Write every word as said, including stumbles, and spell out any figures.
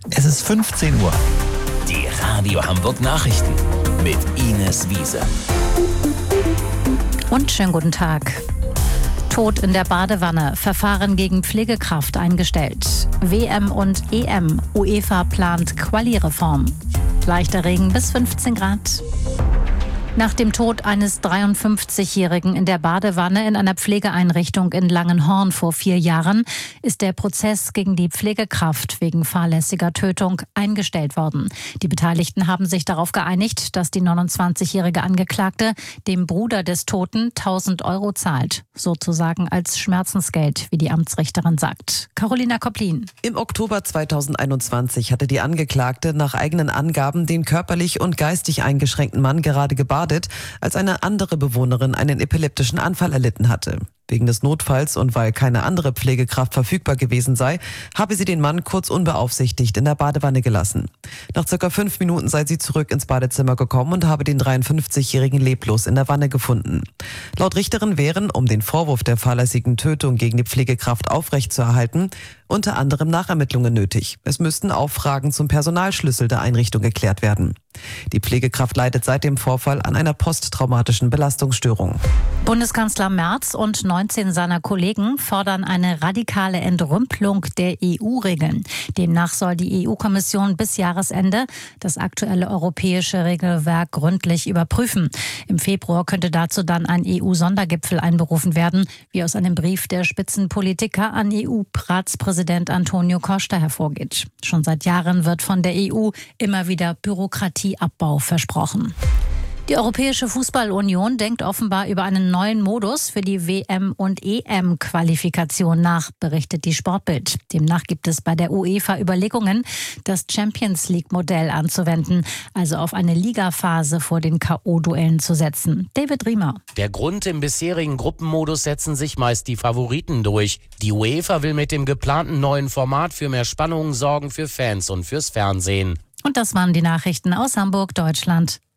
Es ist fünfzehn Uhr. Die Radio Hamburg Nachrichten mit Ines Wiese. Und schönen guten Tag. Tod in der Badewanne. Verfahren gegen Pflegekraft eingestellt. W M und E M. UEFA plant Quali-Reform. Leichter Regen bis fünfzehn Grad. Nach dem Tod eines dreiundfünfzigjährigen in der Badewanne in einer Pflegeeinrichtung in Langenhorn vor vier Jahren ist der Prozess gegen die Pflegekraft wegen fahrlässiger Tötung eingestellt worden. Die Beteiligten haben sich darauf geeinigt, dass die neunundzwanzigjährige Angeklagte dem Bruder des Toten tausend Euro zahlt. Sozusagen als Schmerzensgeld, wie die Amtsrichterin sagt. Carolina Kopplin. Im Oktober zweitausendeinundzwanzig hatte die Angeklagte nach eigenen Angaben den körperlich und geistig eingeschränkten Mann gerade gebadet, als eine andere Bewohnerin einen epileptischen Anfall erlitten hatte. Wegen des Notfalls und weil keine andere Pflegekraft verfügbar gewesen sei, habe sie den Mann kurz unbeaufsichtigt in der Badewanne gelassen. Nach circa fünf Minuten sei sie zurück ins Badezimmer gekommen und habe den dreiundfünfzigjährigen leblos in der Wanne gefunden. Laut Richterin wären, um den Vorwurf der fahrlässigen Tötung gegen die Pflegekraft aufrechtzuerhalten, unter anderem Nachermittlungen nötig. Es müssten auch Fragen zum Personalschlüssel der Einrichtung geklärt werden. Die Pflegekraft leidet seit dem Vorfall an einer posttraumatischen Belastungsstörung. Bundeskanzler Merz und neunzehn seiner Kollegen fordern eine radikale Entrümpelung der E U-Regeln. Demnach soll die E U-Kommission bis Jahresende das aktuelle europäische Regelwerk gründlich überprüfen. Im Februar könnte dazu dann ein E U-Sondergipfel einberufen werden, wie aus einem Brief der Spitzenpolitiker an E U-Ratspräsident Antonio Costa hervorgeht. Schon seit Jahren wird von der E U immer wieder Bürokratieabbau versprochen. Die Europäische Fußballunion denkt offenbar über einen neuen Modus für die W M- und E M-Qualifikation nach, berichtet die Sportbild. Demnach gibt es bei der UEFA Überlegungen, das Champions-League-Modell anzuwenden, also auf eine Ligaphase vor den K O-Duellen zu setzen. David Riemer. Der Grund: im bisherigen Gruppenmodus setzen sich meist die Favoriten durch. Die UEFA will mit dem geplanten neuen Format für mehr Spannung sorgen, für Fans und fürs Fernsehen. Und das waren die Nachrichten aus Hamburg, Deutschland